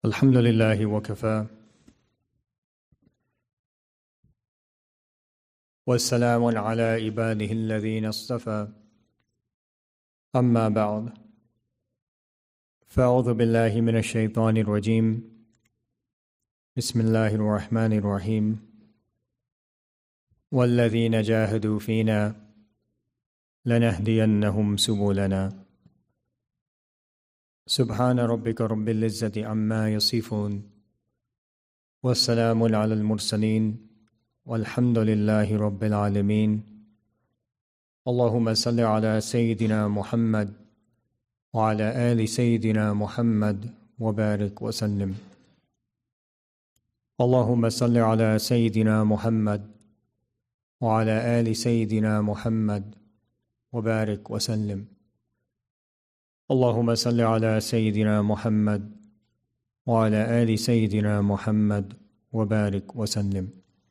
الحمد لله وكفى والسلام على عباده الذين اصطفى أما بعد فأعوذ بالله من الشيطان الرجيم بسم الله الرحمن الرحيم والذين جاهدوا فينا لنهدينهم سبلنا سبحان ربك رب العزة عما يصفون والسلام على المرسلين والحمد لله رب العالمين اللهم صل على سيدنا محمد وعلى آل سيدنا محمد وبارك وسلم اللهم صل على سيدنا محمد وعلى آل سيدنا محمد وبارك وسلم اللهم صل على سيدنا محمد وعلى آل سيدنا محمد وبارك وسلم.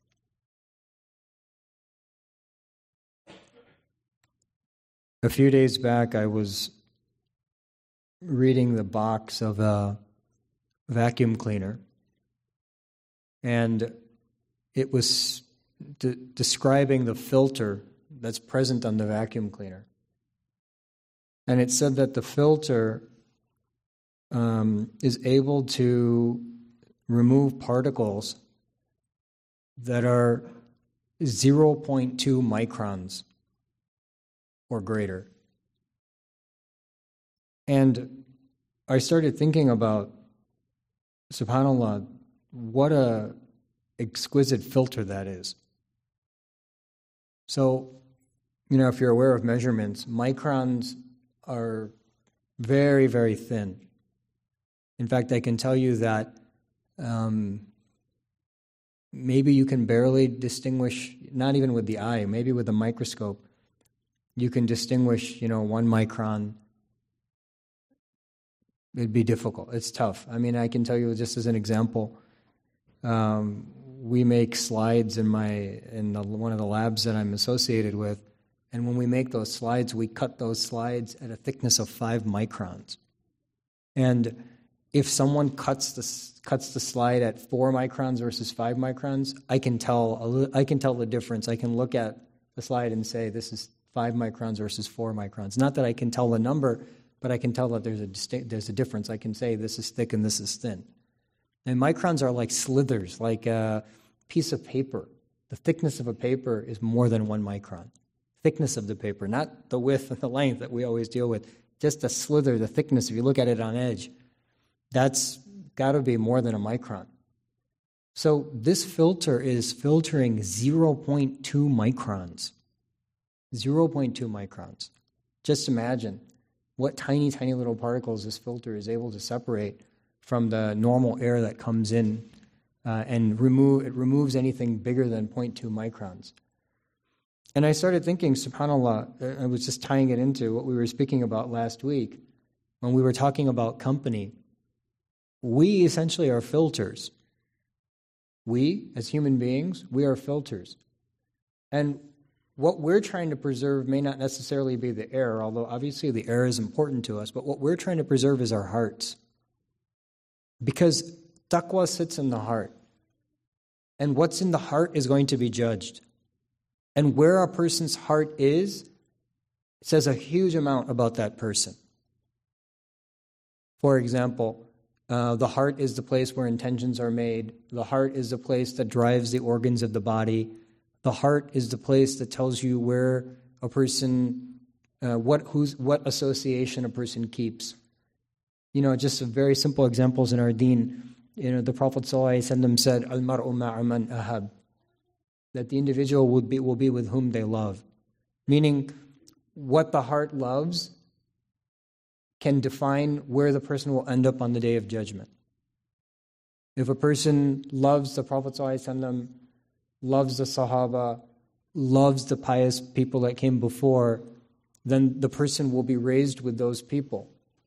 A few days back, I was reading the box of a vacuum cleaner, and it was describing the filter that's present on the vacuum cleaner. And it said that the filter is able to remove particles that are 0.2 microns or greater. And I started thinking about, subhanAllah, what a exquisite filter that is. So, if you're aware of measurements, microns are very, very thin. In fact, I can tell you that maybe you can barely distinguish, not even with the eye, maybe with a microscope, you can distinguish, 1 micron. It'd be difficult. It's tough. I can tell you just as an example, we make slides in one of the labs that I'm associated with. And when we make those slides, we cut those slides at a thickness of 5 microns. And if someone cuts the slide at 4 microns versus 5 microns, I can tell the difference. I can look at the slide and say this is 5 microns versus 4 microns. Not that I can tell the number, but I can tell that there's a difference. I can say this is thick and this is thin. And microns are like slithers, like a piece of paper. The thickness of a paper is more than 1 micron. Thickness of the paper, not the width and the length that we always deal with, just the slither, the thickness. If you look at it on edge, that's got to be more than a micron. So this filter is filtering 0.2 microns. 0.2 microns. Just imagine what tiny, tiny little particles this filter is able to separate from the normal air that comes in and it removes anything bigger than 0.2 microns. And I started thinking, subhanAllah, I was just tying it into what we were speaking about last week when we were talking about company. We essentially are filters. We, as human beings, we are filters. And what we're trying to preserve may not necessarily be the air, although obviously the air is important to us, but what we're trying to preserve is our hearts. Because taqwa sits in the heart. And what's in the heart is going to be judged. And where a person's heart is, says a huge amount about that person. For example, the heart is the place where intentions are made. The heart is the place that drives the organs of the body. The heart is the place that tells you where a person, what association a person keeps. Just some very simple examples in our deen. The Prophet ﷺ said, "Al-mar'u ma'a man ahab," that the individual will be with whom they love. Meaning, what the heart loves can define where the person will end up on the Day of Judgment. If a person loves the Prophet ﷺ, loves the Sahaba, loves the pious people that came before, then the person will be raised with those people.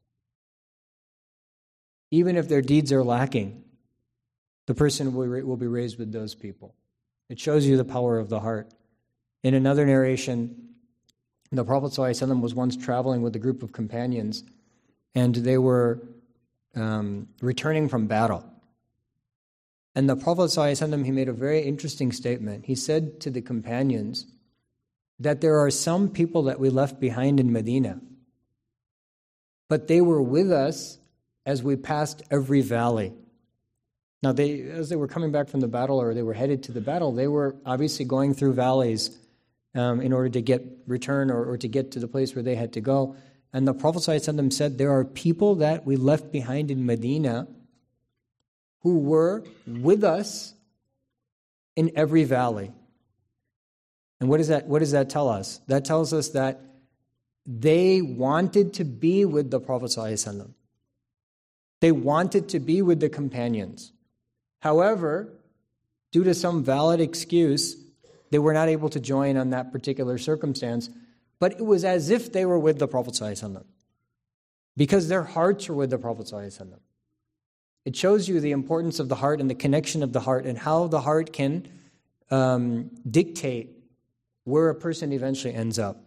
Even if their deeds are lacking, the person will be raised with those people. It shows you the power of the heart. In another narration, the Prophet ﷺ was once traveling with a group of companions, and they were returning from battle. And the Prophet ﷺ, he made a very interesting statement. He said to the companions that there are some people that we left behind in Medina, but they were with us as we passed every valley. Now, as they were coming back from the battle or they were headed to the battle, they were obviously going through valleys in order to return or to get to the place where they had to go. And the Prophet ﷺ said, there are people that we left behind in Medina who were with us in every valley. And what does that tell us? That tells us that they wanted to be with the Prophet ﷺ. They wanted to be with the companions. However, due to some valid excuse, they were not able to join on that particular circumstance, but it was as if they were with the Prophet ﷺ, because their hearts were with the Prophet ﷺ. It shows you the importance of the heart and the connection of the heart and how the heart can dictate where a person eventually ends up.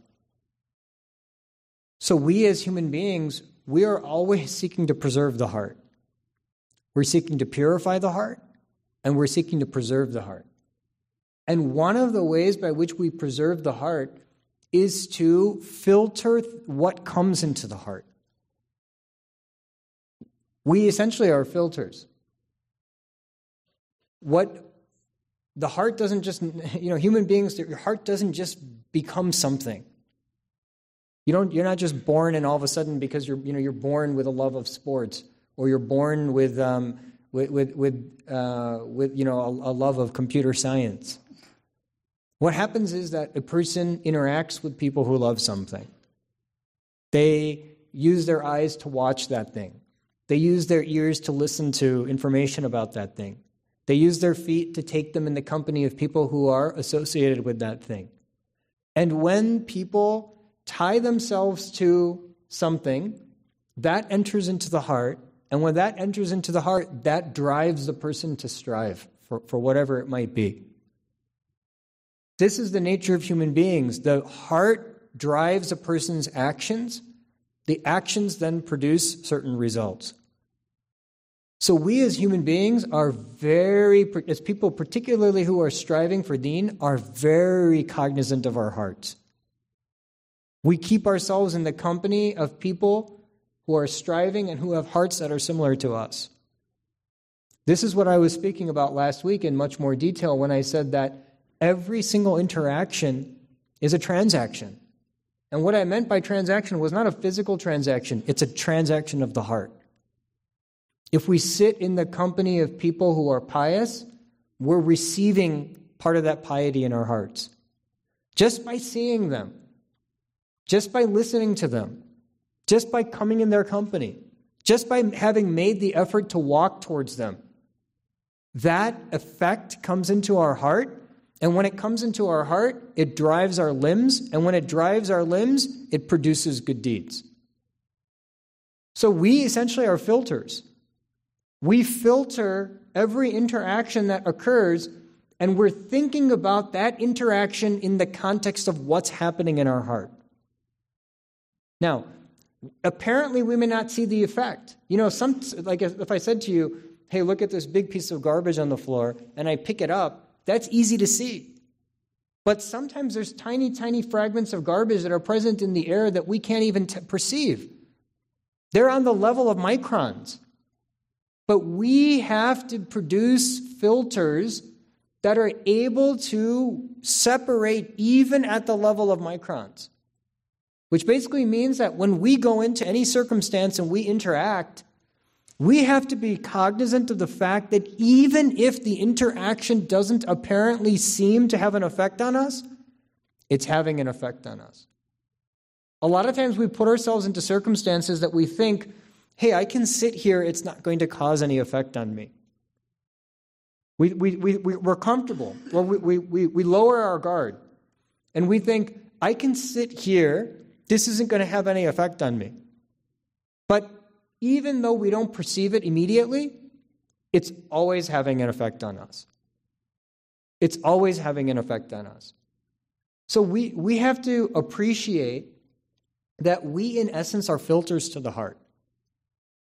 So we as human beings, we are always seeking to preserve the heart. We're seeking to purify the heart, and we're seeking to preserve the heart. And one of the ways by which we preserve the heart is to filter what comes into the heart. We essentially are filters. The heart doesn't just, human beings, your heart doesn't just become something. You're not just born and all of a sudden because you're born with a love of sports, or you're born with a love of computer science. What happens is that a person interacts with people who love something. They use their eyes to watch that thing. They use their ears to listen to information about that thing. They use their feet to take them in the company of people who are associated with that thing. And when people tie themselves to something, that enters into the heart. And when that enters into the heart, that drives the person to strive for whatever it might be. This is the nature of human beings. The heart drives a person's actions. The actions then produce certain results. So we as human beings are as people particularly who are striving for deen, are very cognizant of our hearts. We keep ourselves in the company of people who are striving and who have hearts that are similar to us. This is what I was speaking about last week in much more detail when I said that every single interaction is a transaction. And what I meant by transaction was not a physical transaction, it's a transaction of the heart. If we sit in the company of people who are pious, we're receiving part of that piety in our hearts. Just by seeing them, just by listening to them, just by coming in their company, just by having made the effort to walk towards them, that effect comes into our heart. And when it comes into our heart, it drives our limbs. And when it drives our limbs, it produces good deeds. So we essentially are filters. We filter every interaction that occurs, and we're thinking about that interaction in the context of what's happening in our heart. Now, apparently we may not see the effect. Like if I said to you, hey, look at this big piece of garbage on the floor, and I pick it up, that's easy to see. But sometimes there's tiny, tiny fragments of garbage that are present in the air that we can't even perceive. They're on the level of microns. But we have to produce filters that are able to separate even at the level of microns. Which basically means that when we go into any circumstance and we interact, we have to be cognizant of the fact that even if the interaction doesn't apparently seem to have an effect on us, it's having an effect on us. A lot of times we put ourselves into circumstances that we think, hey, I can sit here, it's not going to cause any effect on me. We're comfortable, or we lower our guard, and we think, I can sit here, this isn't going to have any effect on me. But even though we don't perceive it immediately, it's always having an effect on us. It's always having an effect on us. So we have to appreciate that we, in essence, are filters to the heart.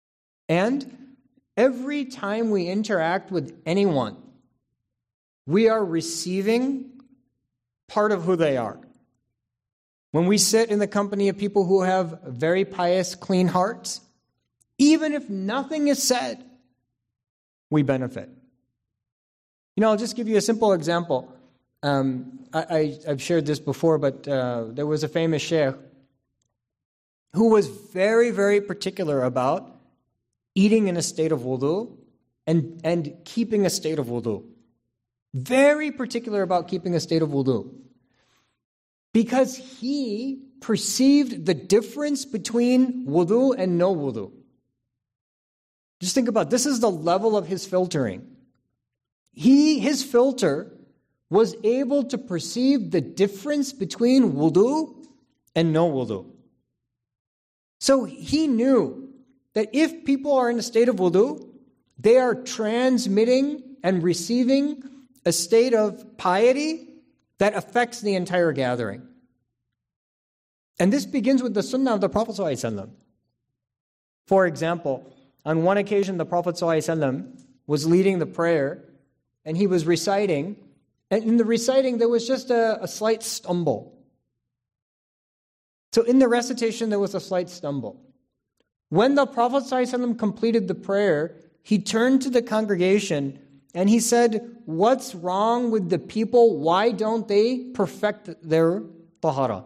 And every time we interact with anyone, we are receiving part of who they are. When we sit in the company of people who have very pious, clean hearts, even if nothing is said, we benefit. I'll just give you a simple example. I've shared this before, but there was a famous sheikh who was very, very particular about eating in a state of wudu and keeping a state of wudu. Very particular about keeping a state of wudu. Because he perceived the difference between wudu and no wudu. Just think about this is the level of his filtering. His filter was able to perceive the difference between wudu and no wudu. So he knew that if people are in a state of wudu, they are transmitting and receiving a state of piety that affects the entire gathering. And this begins with the sunnah of the Prophet ﷺ. For example, on one occasion the Prophet ﷺ was leading the prayer and he was reciting, and in the reciting there was just a slight stumble. So in the recitation there was a slight stumble. When the Prophet ﷺ completed the prayer, he turned to the congregation and he said, "What's wrong with the people? Why don't they perfect their tahara?"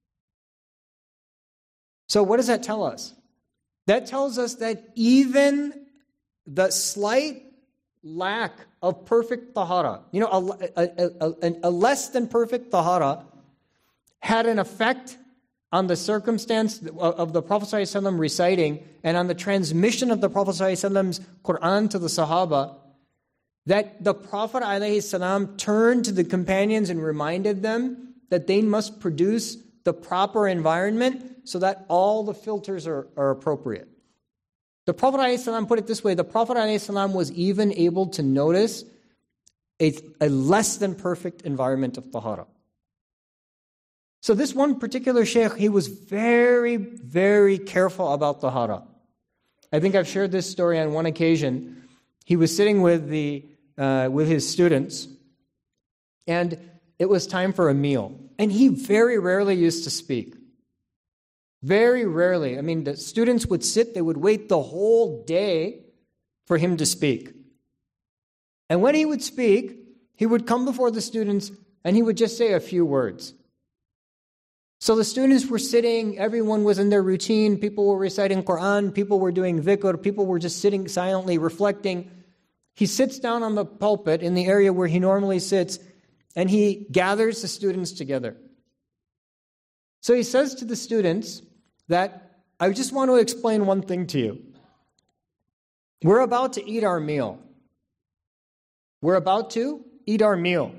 So what does that tell us? That tells us that even the slight lack of perfect tahara, a less than perfect tahara, had an effect on the circumstance of the Prophet ﷺ reciting and on the transmission of the Prophet ﷺ's Quran to the Sahaba, that the Prophet ﷺ turned to the companions and reminded them that they must produce the proper environment so that all the filters are appropriate. The Prophet ﷺ put it this way, the Prophet ﷺ was even able to notice a less than perfect environment of tahara. So this one particular sheikh, he was very, very careful about tahara. I think I've shared this story on one occasion. He was sitting with his students, and it was time for a meal. And he very rarely used to speak. Very rarely. I mean, the students would sit, they would wait the whole day for him to speak. And when he would speak, he would come before the students and he would just say a few words. So the students were sitting, everyone was in their routine, people were reciting Quran, people were doing dhikr, people were just sitting silently reflecting. He sits down on the pulpit in the area where he normally sits, and he gathers the students together. So he says to the students that, "I just want to explain one thing to you. We're about to eat our meal. We're about to eat our meal.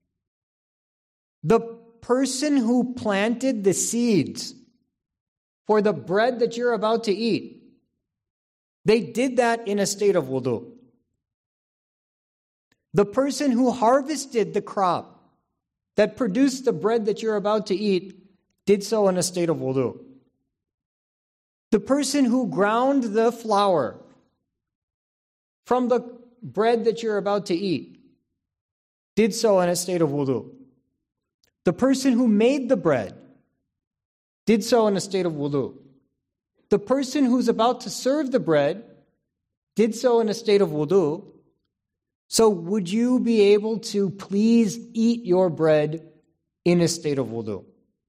The person who planted the seeds for the bread that you're about to eat, they did that in a state of wudu. The person who harvested the crop that produced the bread that you're about to eat did so in a state of wudu. The person who ground the flour from the bread that you're about to eat did so in a state of wudu. The person who made the bread did so in a state of wudu. The person who's about to serve the bread did so in a state of wudu. So would you be able to please eat your bread in a state of wudu?"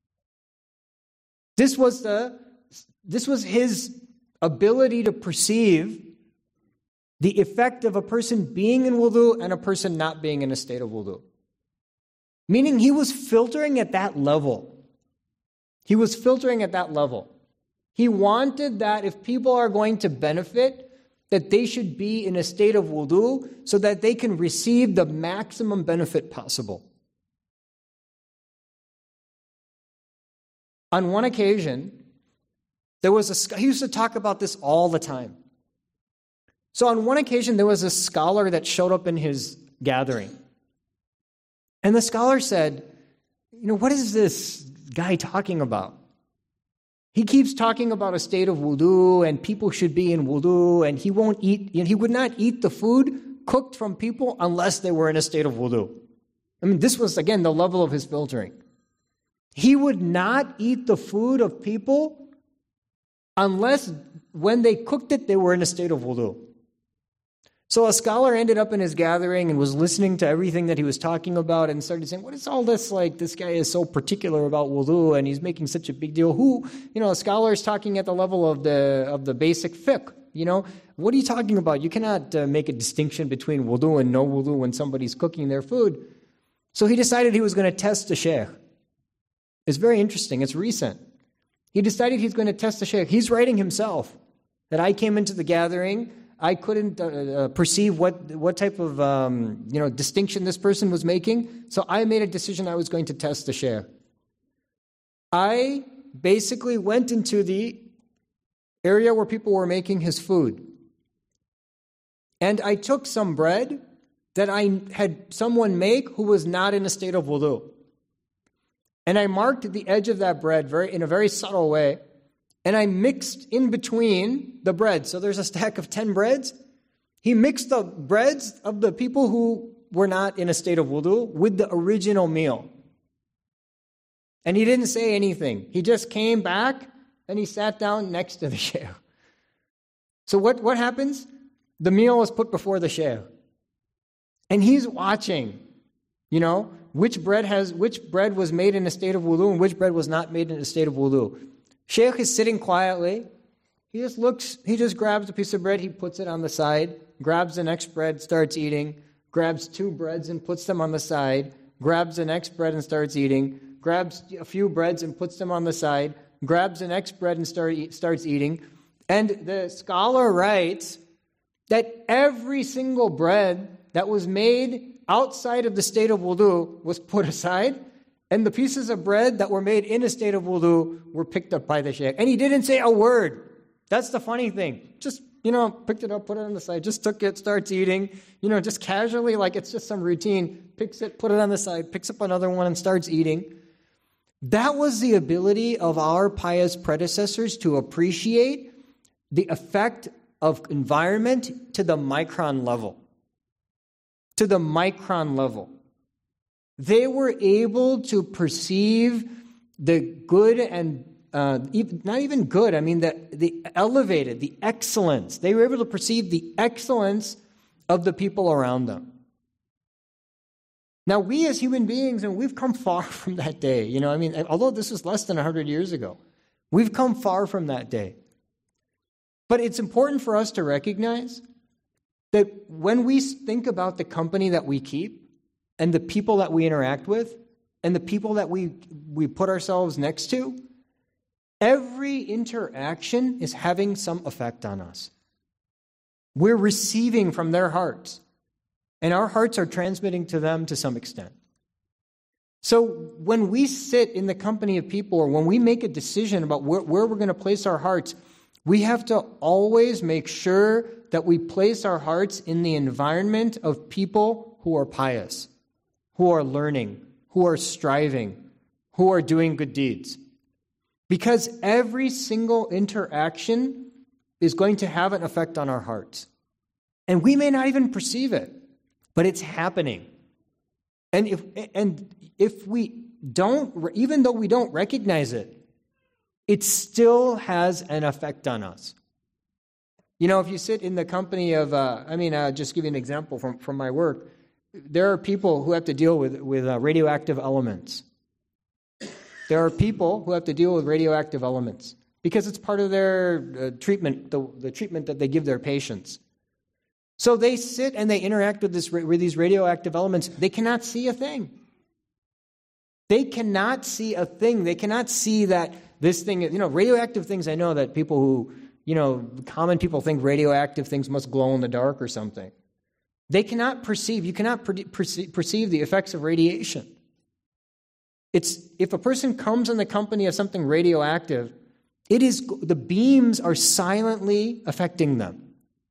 This was his ability to perceive the effect of a person being in wudu and a person not being in a state of wudu. Meaning he was filtering at that level. He was filtering at that level. He wanted that if people are going to benefit, that they should be in a state of wudu so that they can receive the maximum benefit possible. On one occasion, he used to talk about this all the time. So on one occasion, there was a scholar that showed up in his gathering. And the scholar said, "What is this guy talking about? He keeps talking about a state of wudu and people should be in wudu, and he won't eat, he would not eat the food cooked from people unless they were in a state of wudu. I mean, this was, again, the level of his filtering. He would not eat the food of people unless when they cooked it, they were in a state of wudu. So a scholar ended up in his gathering and was listening to everything that he was talking about and started saying, what is all this like? This guy is so particular about wudu and he's making such a big deal. A scholar is talking at the level of the basic fiqh. What are you talking about? You cannot make a distinction between wudu and no wudu when somebody's cooking their food. So he decided he was going to test the sheikh. It's very interesting. It's recent. He decided he's going to test the sheikh. He's writing himself that I came into the gathering. I couldn't perceive what type of distinction this person was making. So I made a decision I was going to test the sheikh. I basically went into the area where people were making his food. And I took some bread that I had someone make who was not in a state of wudu. And I marked the edge of that bread in a very subtle way. And I mixed in between the bread. So there's a stack of 10 breads. He mixed the breads of the people who were not in a state of wudu with the original meal. And he didn't say anything. He just came back and he sat down next to the sheikh. So what happens? The meal was put before the sheikh. And he's watching, which bread was made in a state of wudu and which bread was not made in a state of wudu. Sheikh is sitting quietly. He just grabs a piece of bread, he puts it on the side, grabs the next bread, starts eating, grabs 2 breads and puts them on the side, grabs the next bread and starts eating, grabs a few breads and puts them on the side, grabs the next bread and starts eating. And the scholar writes that every single bread that was made outside of the state of wudu was put aside, and the pieces of bread that were made in a state of wudu were picked up by the sheikh. And he didn't say a word. That's the funny thing. Just, picked it up, put it on the side, just took it, starts eating, just casually, like it's just some routine, picks it, put it on the side, picks up another one and starts eating. That was the ability of our pious predecessors to appreciate the effect of environment to the micron level. To the micron level. They were able to perceive the good and not even good, the elevated, the excellence. They were able to perceive the excellence of the people around them. Now, we as human beings, and we've come far from that day. Although this was less than 100 years ago, we've come far from that day. But it's important for us to recognize that when we think about the company that we keep, and the people that we interact with, and the people that we put ourselves next to, every interaction is having some effect on us. We're receiving from their hearts, and our hearts are transmitting to them to some extent. So when we sit in the company of people, or when we make a decision about where we're going to place our hearts, we have to always make sure that we place our hearts in the environment of people who are pious, who are learning, who are striving, who are doing good deeds. Because every single interaction is going to have an effect on our hearts. And we may not even perceive it, but it's happening. And if we don't, even though we don't recognize it, it still has an effect on us. If you sit in the company of, just give you an example from my work. There are people who have to deal with radioactive elements. There are people who have to deal with radioactive elements because it's part of their treatment, the treatment that they give their patients. So they sit and they interact with these radioactive elements. They cannot see a thing. They cannot see a thing. They cannot see that this thing, radioactive things, I know that people who, common people think radioactive things must glow in the dark or something. They cannot perceive, you cannot perceive the effects of radiation. If a person comes in the company of something radioactive, the beams are silently affecting them.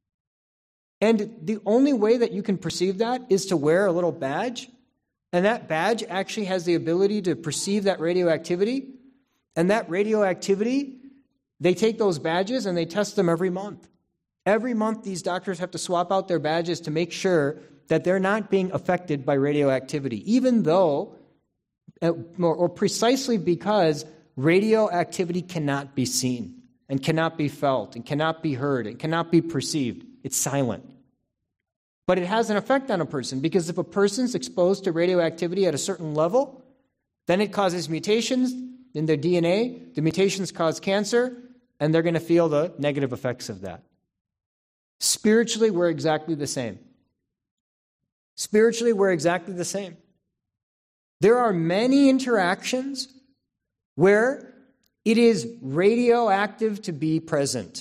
And the only way that you can perceive that is to wear a little badge, and that badge actually has the ability to perceive that radioactivity, and that radioactivity They take those badges and they test them every month. Every month, these doctors have to swap out their badges to make sure that they're not being affected by radioactivity, even though, or precisely because radioactivity cannot be seen and cannot be felt and cannot be heard and cannot be perceived. It's silent. But it has an effect on a person, because if a person's exposed to radioactivity at a certain level, then it causes mutations in their DNA. The mutations cause cancer, and they're going to feel the negative effects of that. Spiritually, we're exactly the same. Spiritually, we're exactly the same. There are many interactions where it is radioactive to be present.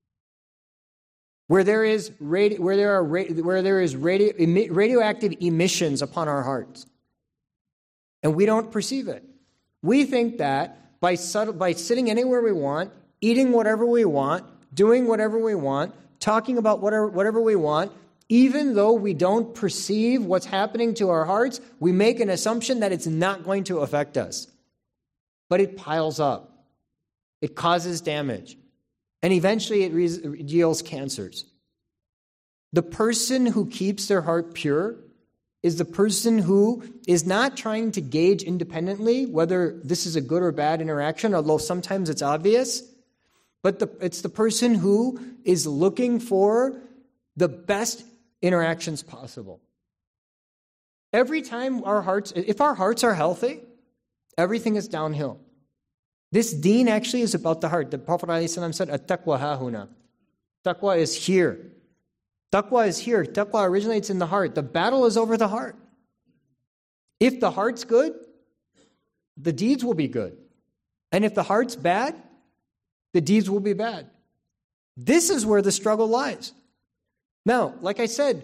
Where there is radioactive emissions upon our hearts, and we don't perceive it. We think that by sitting anywhere we want, eating whatever we want, doing whatever we want, talking about whatever we want, even though we don't perceive what's happening to our hearts, we make an assumption that it's not going to affect us. But it piles up. It causes damage. And eventually it yields cancers. The person who keeps their heart pure is the person who is not trying to gauge independently whether this is a good or bad interaction, although sometimes it's obvious. But it's the person who is looking for the best interactions possible. Every time if our hearts are healthy, everything is downhill. This deen actually is about the heart. The Prophet ﷺ said, "At-taqwa hahuna." Taqwa is here. Taqwa is here. Taqwa originates in the heart. The battle is over the heart. If the heart's good, the deeds will be good. And if the heart's bad, the deeds will be bad. This is where the struggle lies. Now, like I said,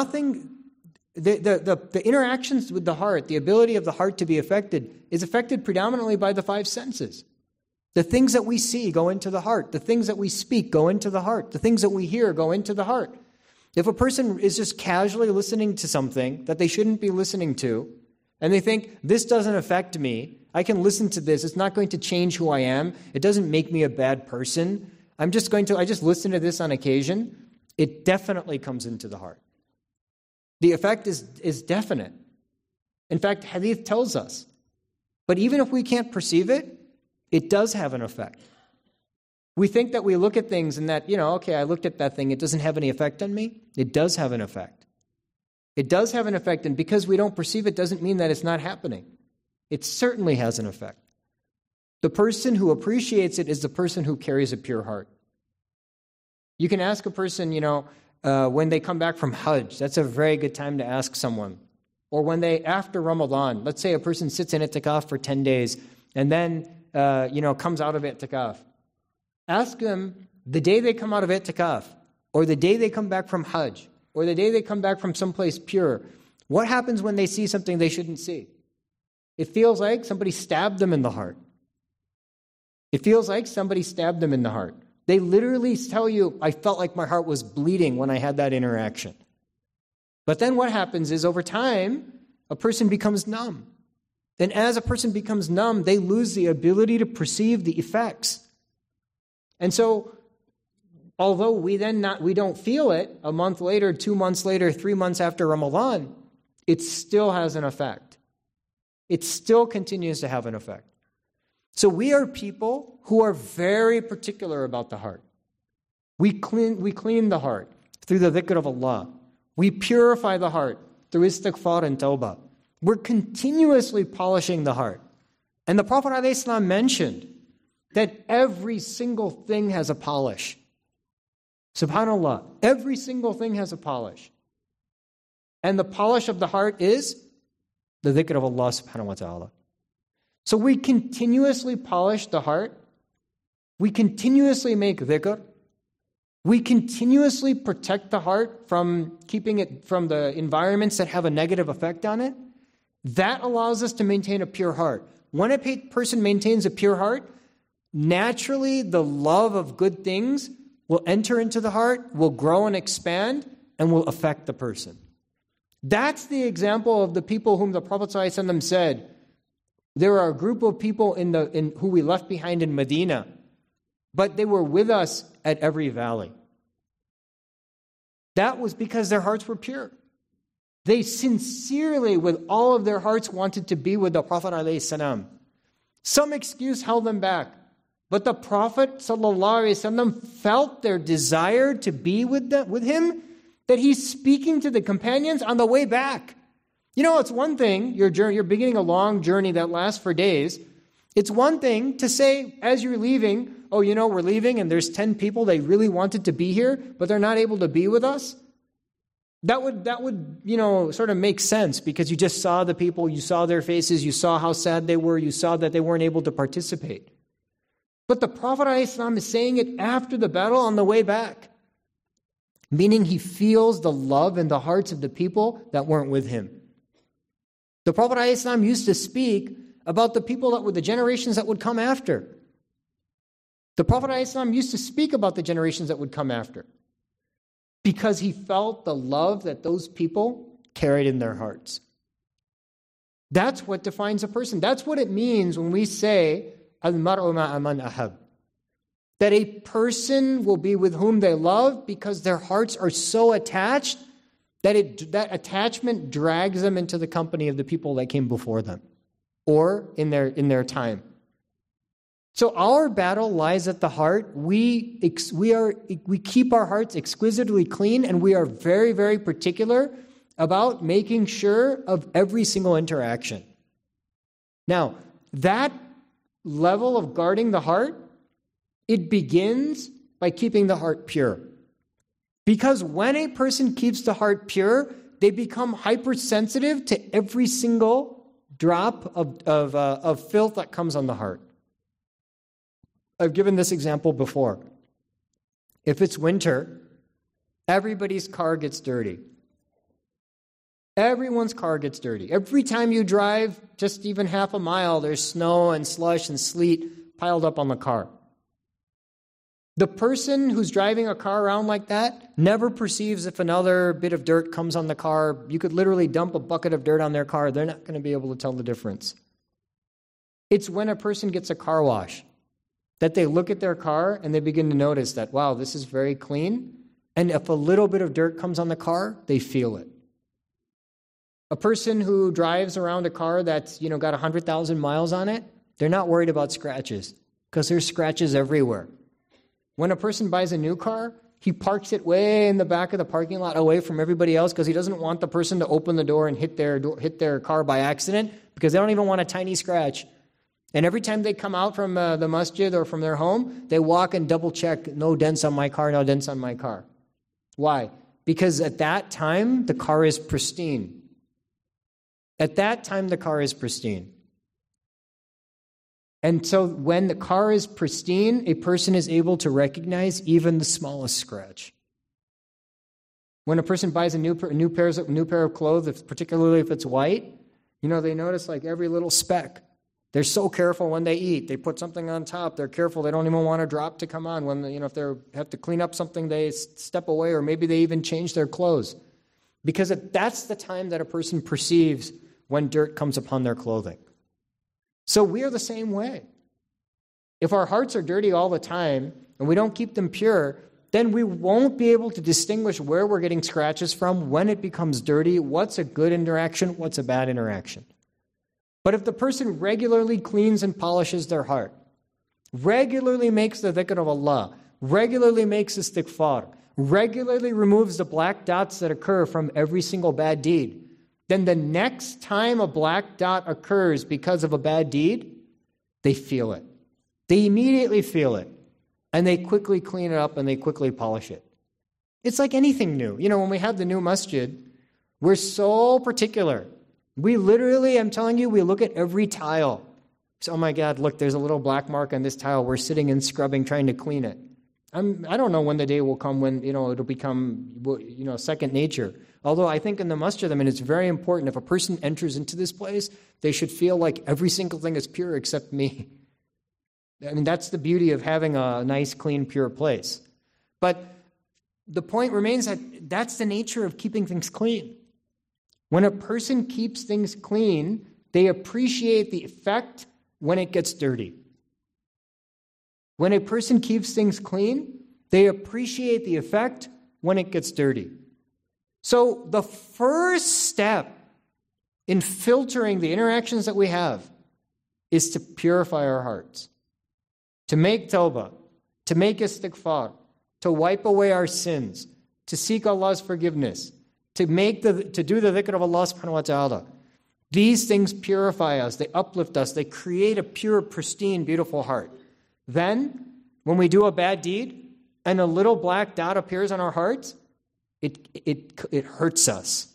the interactions with the heart, the ability of the heart to be affected, is affected predominantly by the five senses. The things that we see go into the heart. The things that we speak go into the heart. The things that we hear go into the heart. If a person is just casually listening to something that they shouldn't be listening to, and they think, this doesn't affect me, I can listen to this, it's not going to change who I am, it doesn't make me a bad person, I just listen to this on occasion, it definitely comes into the heart. The effect is definite. In fact, hadith tells us. But even if we can't perceive it, it does have an effect. We think that we look at things and that, okay, I looked at that thing, it doesn't have any effect on me. It does have an effect. It does have an effect, and because we don't perceive it doesn't mean that it's not happening. It certainly has an effect. The person who appreciates it is the person who carries a pure heart. You can ask a person, when they come back from Hajj, that's a very good time to ask someone. Or when after Ramadan, let's say a person sits in i'tikaf for 10 days and then, comes out of i'tikaf. Ask them the day they come out of i'tikaf, or the day they come back from Hajj, or the day they come back from someplace pure, what happens when they see something they shouldn't see? It feels like somebody stabbed them in the heart. It feels like somebody stabbed them in the heart. They literally tell you, I felt like my heart was bleeding when I had that interaction. But then what happens is over time, a person becomes numb. And as a person becomes numb, they lose the ability to perceive the effects. And so, although we don't feel it a month later, 2 months later, 3 months after Ramadan, it still has an effect. It still continues to have an effect. So we are people who are very particular about the heart. We clean the heart through the dhikr of Allah. We purify the heart through istighfar and tawbah. We're continuously polishing the heart. And the Prophet ﷺ mentioned that every single thing has a polish. SubhanAllah, every single thing has a polish. And the polish of the heart is the dhikr of Allah subhanahu wa ta'ala. So we continuously polish the heart. We continuously make dhikr. We continuously protect the heart from keeping it from the environments that have a negative effect on it. That allows us to maintain a pure heart. When a person maintains a pure heart, naturally the love of good things will enter into the heart, will grow and expand, and will affect the person. That's the example of the people whom the Prophet ﷺ said, there are a group of people who we left behind in Medina. but they were with us at every valley. That was because their hearts were pure. They sincerely, with all of their hearts, wanted to be with the Prophet ﷺ. Some excuse held them back, but the Prophet ﷺ felt their desire to be with him, that he's speaking to the companions on the way back. You know, it's one thing, you're beginning a long journey that lasts for days. It's one thing to say, as you're leaving, oh, you know, we're leaving and there's 10 people, they really wanted to be here, but they're not able to be with us. That would, you know, sort of make sense because you just saw the people, you saw their faces, you saw how sad they were, you saw that they weren't able to participate. But the Prophet ﷺ is saying it after the battle on the way back, meaning he feels the love in the hearts of the people that weren't with him. The Prophet ﷺ used to speak about the people that were the generations that would come after. The Prophet ﷺ used to speak about the generations that would come after because he felt the love that those people carried in their hearts. That's what defines a person. That's what it means when we say, Al-mar'u ma'a man ahab. That a person will be with whom they love because their hearts are so attached that attachment drags them into the company of the people that came before them or in their time. So our battle lies at the heart. We keep our hearts exquisitely clean, and we are very, very particular about making sure of every single interaction. Now, that level of guarding the heart, it begins by keeping the heart pure. Because when a person keeps the heart pure, they become hypersensitive to every single drop of filth that comes on the heart. I've given this example before. If it's winter, everybody's car gets dirty. Everyone's car gets dirty. Every time you drive just even half a mile, there's snow and slush and sleet piled up on the car. The person who's driving a car around like that never perceives if another bit of dirt comes on the car. You could literally dump a bucket of dirt on their car. They're not going to be able to tell the difference. It's when a person gets a car wash that they look at their car and they begin to notice that, wow, this is very clean. And if a little bit of dirt comes on the car, they feel it. A person who drives around a car that's, got 100,000 miles on it, they're not worried about scratches because there's scratches everywhere. When a person buys a new car, he parks it way in the back of the parking lot away from everybody else because he doesn't want the person to open the door and hit their car by accident because they don't even want a tiny scratch. And every time they come out from the masjid or from their home, they walk and double check, no dents on my car, no dents on my car. Why? Because at that time, the car is pristine. At that time, the car is pristine. And so when the car is pristine, a person is able to recognize even the smallest scratch. When a person buys a new pair of clothes, particularly if it's white, they notice like every little speck. They're so careful when they eat. They put something on top. They're careful. They don't even want a drop to come on. When if they have to clean up something, they step away, or maybe they even change their clothes. Because that's the time that a person perceives when dirt comes upon their clothing. So we are the same way. If our hearts are dirty all the time and we don't keep them pure, then we won't be able to distinguish where we're getting scratches from, when it becomes dirty, what's a good interaction, what's a bad interaction. But if the person regularly cleans and polishes their heart, regularly makes the dhikr of Allah, regularly makes istighfar, regularly removes the black dots that occur from every single bad deed, then the next time a black dot occurs because of a bad deed, they feel it. They immediately feel it. And they quickly clean it up and they quickly polish it. It's like anything new. When we have the new masjid, we're so particular. We literally, I'm telling you, we look at every tile. So, oh my God, look, there's a little black mark on this tile. We're sitting and scrubbing, trying to clean it. I don't know when the day will come when, it'll become, second nature. Although I think in the masjid, it's very important. If a person enters into this place, they should feel like every single thing is pure except me. That's the beauty of having a nice, clean, pure place. But the point remains that that's the nature of keeping things clean. When a person keeps things clean, they appreciate the effect when it gets dirty. When a person keeps things clean, they appreciate the effect when it gets dirty. So the first step in filtering the interactions that we have is to purify our hearts, to make tawbah, to make istighfar, to wipe away our sins, to seek Allah's forgiveness, to do the dhikr of Allah subhanahu wa ta'ala. These things purify us, they uplift us, they create a pure, pristine, beautiful heart. Then, when we do a bad deed and a little black dot appears on our hearts, it hurts us.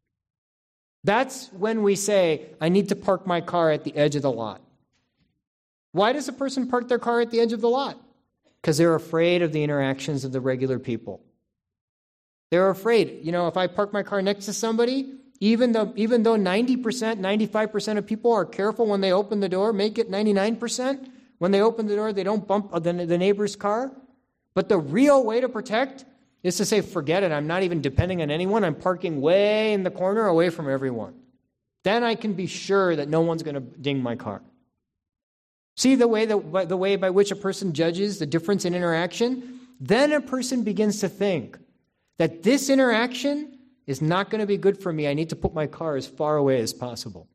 That's when we say, I need to park my car at the edge of the lot. Why does a person park their car at the edge of the lot? Because they're afraid of the interactions of the regular people. They're afraid. If I park my car next to somebody, even though 90%, 95% of people are careful when they open the door, make it 99%. When they open the door, they don't bump the neighbor's car. But the real way to protect is to say, forget it, I'm not even depending on anyone. I'm parking way in the corner away from everyone. Then I can be sure that no one's going to ding my car. See the way by which a person judges the difference in interaction? Then a person begins to think that this interaction is not going to be good for me. I need to put my car as far away as possible.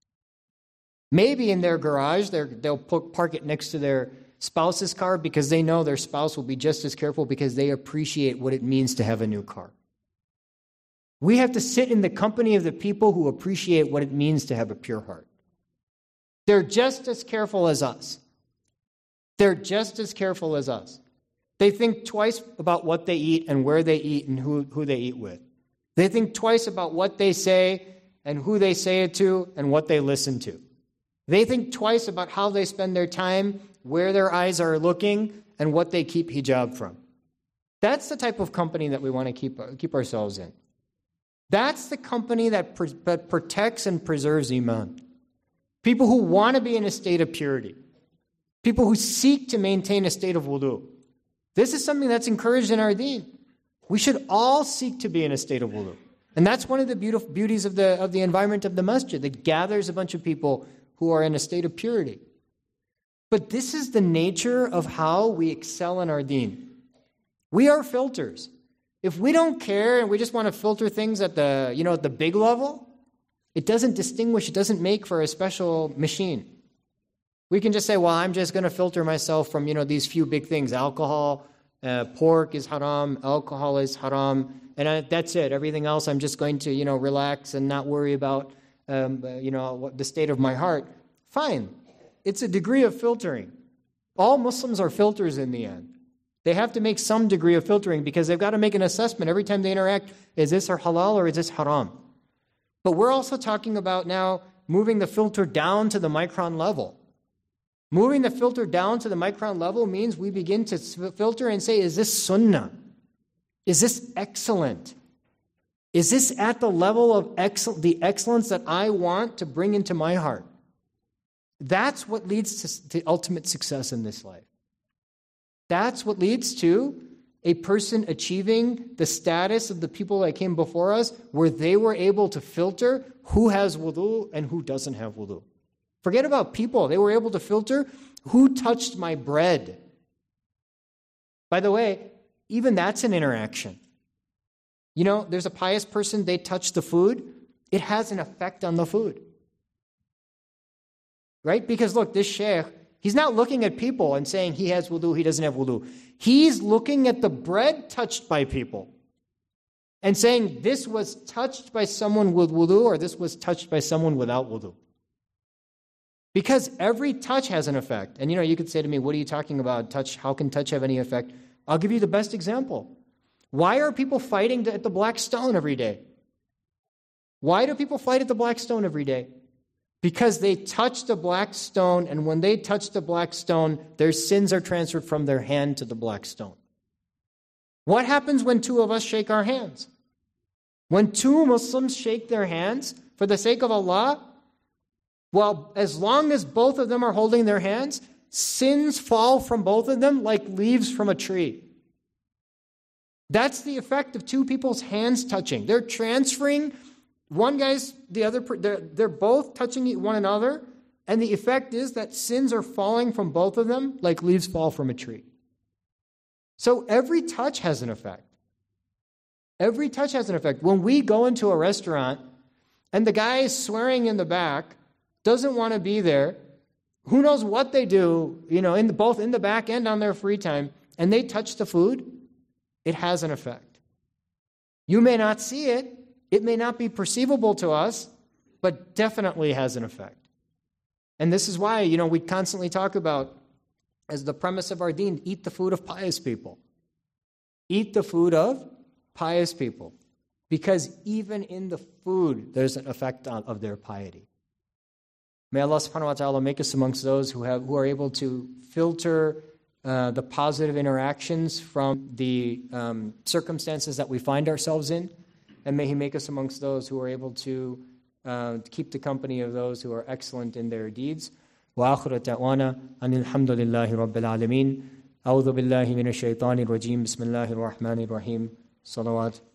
Maybe in their garage, they'll park it next to their spouse's car because they know their spouse will be just as careful because they appreciate what it means to have a new car. We have to sit in the company of the people who appreciate what it means to have a pure heart. They're just as careful as us. They're just as careful as us. They think twice about what they eat and where they eat and who they eat with. They think twice about what they say and who they say it to and what they listen to. They think twice about how they spend their time, where their eyes are looking, and what they keep hijab from. That's the type of company that we want to keep ourselves in. That's the company that protects and preserves iman. People who want to be in a state of purity. People who seek to maintain a state of wudu. This is something that's encouraged in our deen. We should all seek to be in a state of wudu. And that's one of the beauties of the environment of the masjid that gathers a bunch of people who are in a state of purity. But this is the nature of how we excel in our deen. We are filters. If we don't care and we just want to filter things at the big level, it doesn't distinguish, it doesn't make for a special machine. We can just say, well, I'm just going to filter myself from, these few big things. Alcohol, pork is haram, alcohol is haram, and that's it. Everything else I'm just going to, relax and not worry about, the state of my heart. Fine. It's a degree of filtering. All Muslims are filters in the end. They have to make some degree of filtering because they've got to make an assessment every time they interact. Is this halal or is this haram? But we're also talking about now moving the filter down to the micron level. Moving the filter down to the micron level means we begin to filter and say, is this sunnah? Is this excellent? Is this at the level of the excellence that I want to bring into my heart? That's what leads to ultimate success in this life. That's what leads to a person achieving the status of the people that came before us, where they were able to filter who has wudu and who doesn't have wudu. Forget about people. They were able to filter who touched my bread. By the way, even that's an interaction. There's a pious person, they touch the food. It has an effect on the food. Right? Because look, this sheikh, he's not looking at people and saying he has wudu, he doesn't have wudu. He's looking at the bread touched by people and saying this was touched by someone with wudu or this was touched by someone without wudu. Because every touch has an effect. And you could say to me, what are you talking about? Touch? How can touch have any effect? I'll give you the best example. Why are people fighting at the Black Stone every day? Why do people fight at the Black Stone every day? Because they touch the black stone, and when they touch the black stone, their sins are transferred from their hand to the black stone. What happens when two of us shake our hands? When two Muslims shake their hands for the sake of Allah, well, as long as both of them are holding their hands, sins fall from both of them like leaves from a tree. That's the effect of two people's hands touching. They're transferring. One guy's the other. They're both touching one another, And the effect is that sins are falling from both of them like leaves fall from a tree. So every touch has an effect. Every touch has an effect. When we go into a restaurant and the guy is swearing in the back, doesn't want to be there, who knows what they do, both in the back and on their free time, and they touch the food, it has an effect. You may not see it, it may not be perceivable to us, but definitely has an effect. And this is why, we constantly talk about, as the premise of our deen, eat the food of pious people. Eat the food of pious people. Because even in the food, there's an effect of their piety. May Allah subhanahu wa ta'ala make us amongst those who are able to filter the positive interactions from the circumstances that we find ourselves in. And may He make us amongst those who are able to keep the company of those who are excellent in their deeds. وآخر دعوانا أن الحمد لله رب العالمين أعوذ بالله من الشيطان الرجيم بسم الله الرحمن الرحيم صلوات